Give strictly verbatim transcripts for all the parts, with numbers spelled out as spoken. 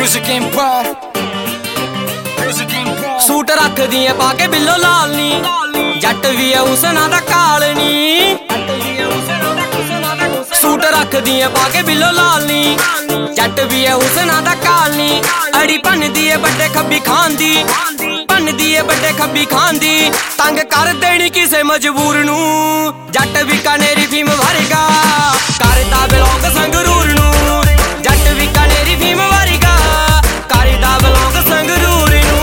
suit रख दिए पाके बिल्लो लाल नी जट भी है उस ना दा काल नी सूट रख दिए पाके बिल्लो लाल नी जट भी है उस ना दा काल नी अड़ी भन दिए बड़े खब्बी खान दी भन दिए बड़े खब्बी खान दी तंग कर देनी किसे मजबूर नू जट बीकानेरी फीम भरेगा करदा बिलोंग संगरूर नू जट बीकानेरी फीम भरेगा करदा बिलोंग संगरूर नू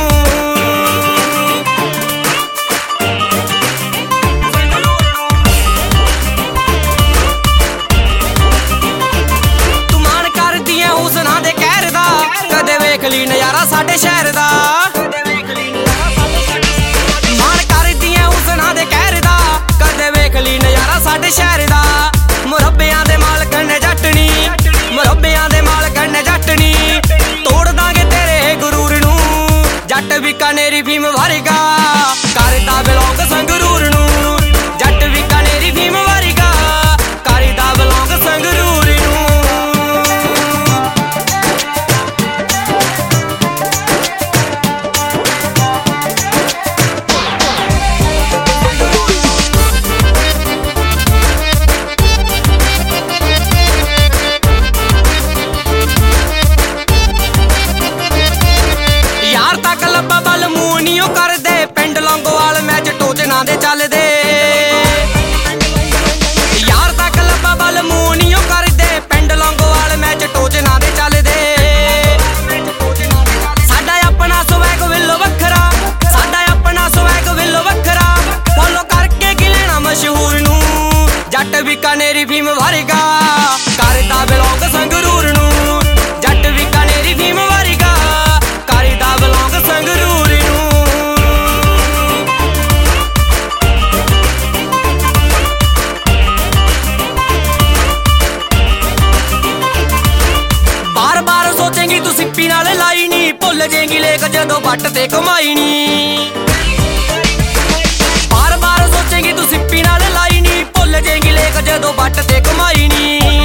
तू मान कर दिया उस ना दे कहर दा कदे वेख ली नजारा साडे शहर दा साडे शहर दा मुरब्बियां दे मालक ने जटनी मुरब्बियां दे मालक ने जटनी तोड़ दांगे तेरे गुरूर नू जट बीकानेरी फीम भरेगा करदा बिलोंग संगरूर नू जट बीकानेरी फीम भरेगा करदा बिलोंग संगरूर नू दे चल दे यार तक लब्बा बल मूंह नी कर दे पिंड लौंगोवाल मैच टोचना दे चल दे साडा अपना स्वैग विल्लो वखरा साडा अपना स्वैग विल्लो वखरा फॉलो करके की लेना मशहूर नू जट बीकानेरी फीम भरेगा करदा बिलोंग संगरूर नू जट बीकानेरी फीम भरेगा करदा बिलोंग संगरूर नू भुल जेंगी लेक जदों बट ते कमाई नी बार बार सोचेंगी तू सिप्पी नाल लाई नी भुल जेंगी लेक जदों बट ते कमाई नी